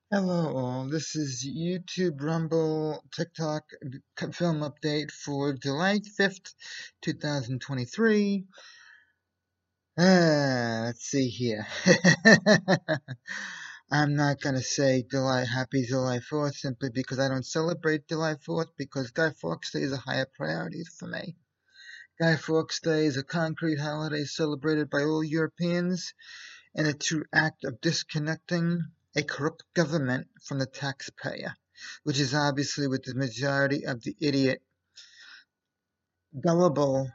Hello all, this is YouTube, Rumble, TikTok film update for July 5th, 2023. Let's see here. I'm not gonna say Happy July 4th simply because I don't celebrate July 4th because Guy Fawkes Day is a higher priority for me. Guy Fawkes Day is a concrete holiday celebrated by all Europeans and a true act of disconnecting a corrupt government from the taxpayer, which is obviously what the majority of the idiot, gullible,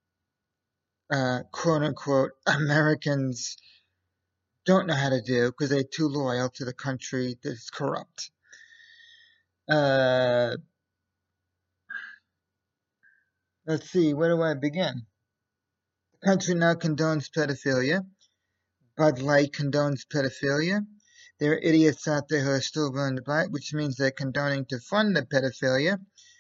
quote unquote, Americans don't know how to do because they're too loyal to the country that's corrupt. Uh, let's see, where do I begin? The country now condones pedophilia. Bud Light condones pedophilia. There are idiots out there who are still willing to buy it, which means they're condoning to fund the pedophilia.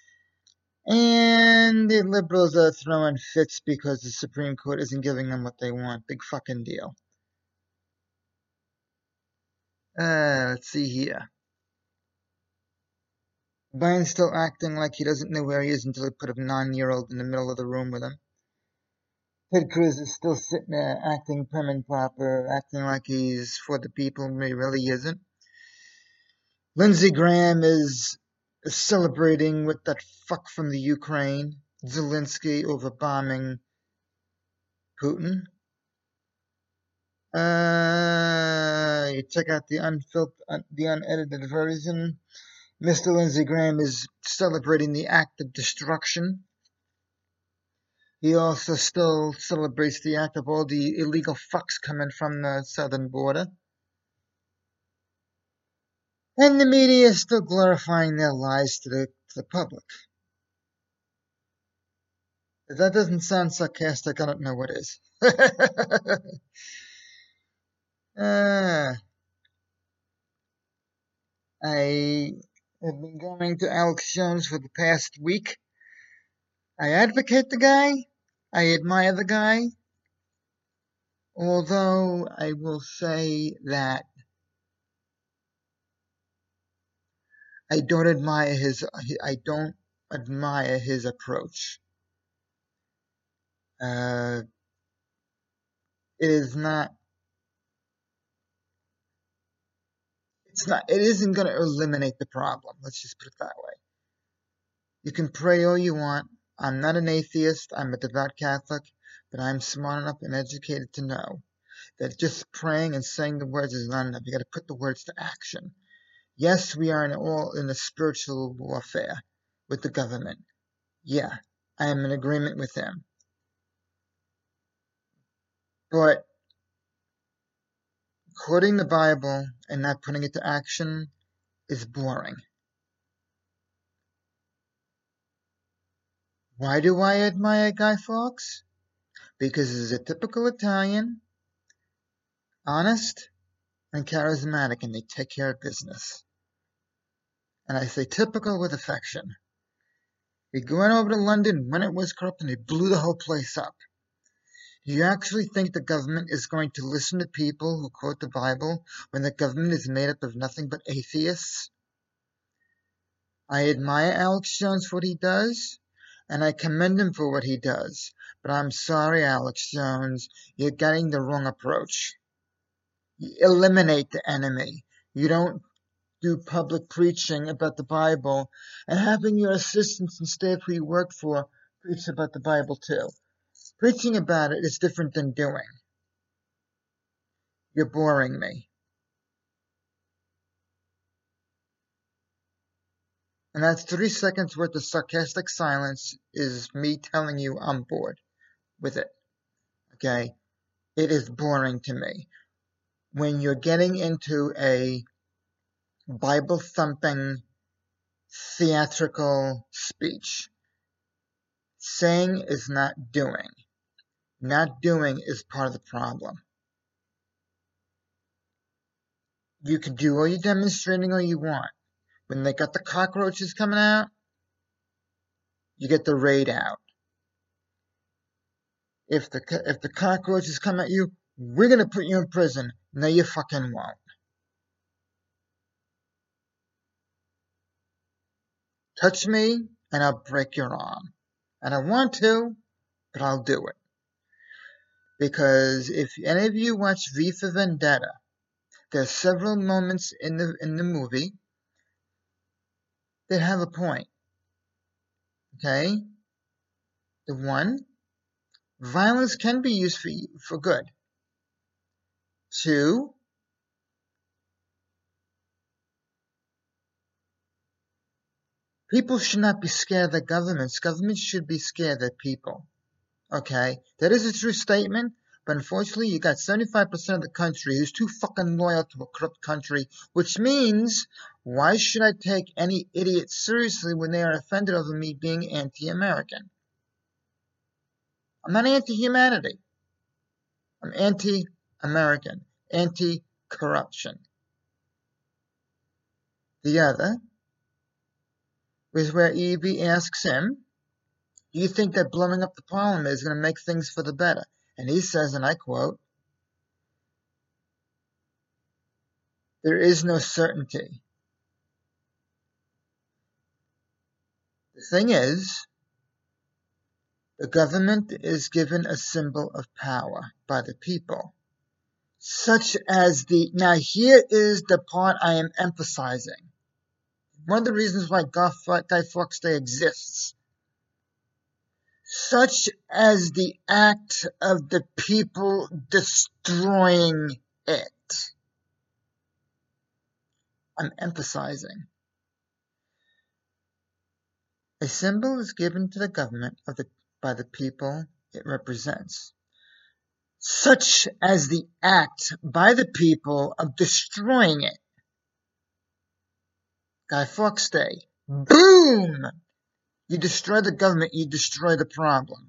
And the liberals are throwing fits because the Supreme Court isn't giving them what they want. Big fucking deal. Let's see here. Biden's still acting like he doesn't know where he is until he put a 9-year-old in the middle of the room with him. Ted Cruz is still sitting there acting prim and proper, acting like he's for the people when he really isn't. Lindsey Graham is celebrating with that fuck from the Ukraine, Zelensky, over bombing Putin. You check out the unedited version. Mr. Lindsey Graham is celebrating the act of destruction. He also still celebrates the act of all the illegal fucks coming from the southern border. And the media is still glorifying their lies to the public. If that doesn't sound sarcastic, I don't know what is. I have been going to Alex Jones for the past week. I advocate the guy. I admire the guy. Although I will say that I don't admire his approach. It isn't going to eliminate the problem. Let's just put it that way. You can pray all you want. I'm not an atheist. I'm a devout Catholic, but I'm smart enough and educated to know that just praying and saying the words is not enough. You got to put the words to action. Yes, we are all in a spiritual warfare with the government. Yeah, I am in agreement with them. But quoting the Bible and not putting it to action is boring. Why do I admire Guy Fawkes? Because he's a typical Italian, honest, and charismatic, and they take care of business. And I say typical with affection. He went over to London when it was corrupt and he blew the whole place up. Do you actually think the government is going to listen to people who quote the Bible when the government is made up of nothing but atheists? I admire Alex Jones for what he does, and I commend him for what he does. But I'm sorry, Alex Jones, you're getting the wrong approach. You eliminate the enemy. You don't do public preaching about the Bible and having your assistants and staff who you work for preach about the Bible too. Preaching about it is different than doing. You're boring me. And that's 3 seconds worth of sarcastic silence is me telling you I'm bored with it. Okay? It is boring to me. When you're getting into a Bible thumping theatrical speech, saying is not doing. Not doing is part of the problem. You can do all your demonstrating all you want. When they got the cockroaches coming out, you get the raid out. If the cockroaches come at you, we're gonna put you in prison. No, you fucking won't. Touch me and I'll break your arm. I don't want to, but I'll do it. Because if any of you watch V for Vendetta, there are several moments in the movie that have a point. Okay? The one, violence can be used for good. Two, people should not be scared of the governments. Governments should be scared of people. Okay? That is a true statement, but unfortunately you got 75% of the country who's too fucking loyal to a corrupt country, which means, why should I take any idiot seriously when they are offended over me being anti-American? I'm not anti-humanity. I'm anti-American, anti-corruption. The other is where Evie asks him, do you think that blowing up the parliament is going to make things for the better? And he says, and I quote, there is no certainty. The thing is, the government is given a symbol of power by the people, such as now here is the part I am emphasizing. One of the Reasons Why Guy Fawkes Day exists. Such as the act of the people destroying it. I'm emphasizing. A symbol is given to the government by the people it represents, such as the act by the people of destroying it. Guy Fawkes Day. Boom! You destroy the government, you destroy the problem.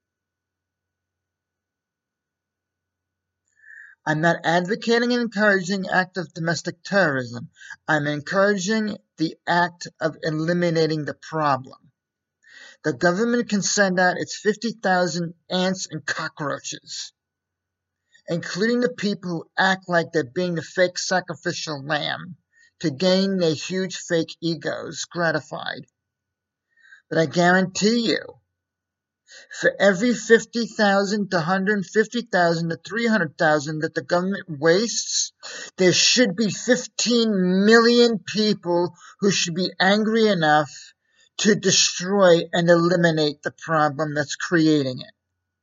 I'm not advocating and encouraging act of domestic terrorism. I'm encouraging the act of eliminating the problem. The government can send out its 50,000 ants and cockroaches, including the people who act like they're being the fake sacrificial lamb to gain their huge fake egos gratified. But I guarantee you, for every 50,000 to 150,000 to 300,000 that the government wastes, there should be 15 million people who should be angry enough to destroy and eliminate the problem that's creating it.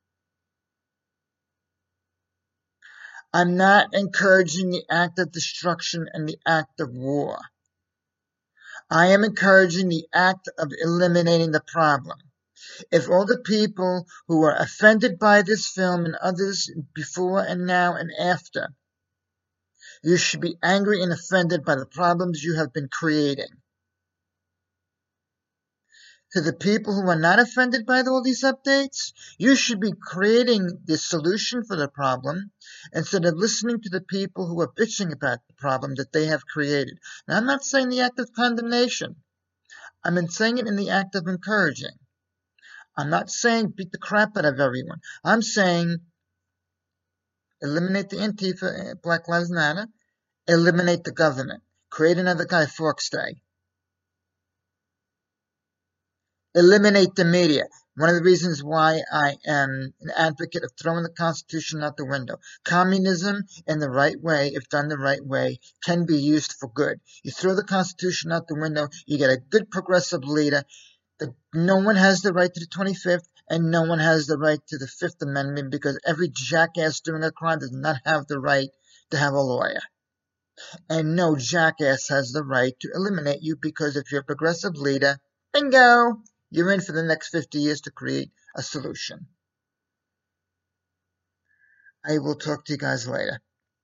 I'm not encouraging the act of destruction and the act of war. I am encouraging the act of eliminating the problem. If all the people who are offended by this film and others before and now and after, you should be angry and offended by the problems you have been creating. To the people who are not offended by all these updates, you should be creating the solution for the problem instead of listening to the people who are bitching about the problem that they have created. Now, I'm not saying the act of condemnation. I'm saying it in the act of encouraging. I'm not saying beat the crap out of everyone. I'm saying eliminate the Antifa, Black Lives Matter, eliminate the government, create another Guy Fawkes Day. Eliminate the media. One of the reasons why I am an advocate of throwing the Constitution out the window. Communism, in the right way, if done the right way, can be used for good. You throw the Constitution out the window, you get a good progressive leader. No one has the right to the 25th, and no one has the right to the 5th Amendment, because every jackass doing a crime does not have the right to have a lawyer. And no jackass has the right to eliminate you, because if you're a progressive leader, bingo! You're in for the next 50 years to create a solution. I will talk to you guys later.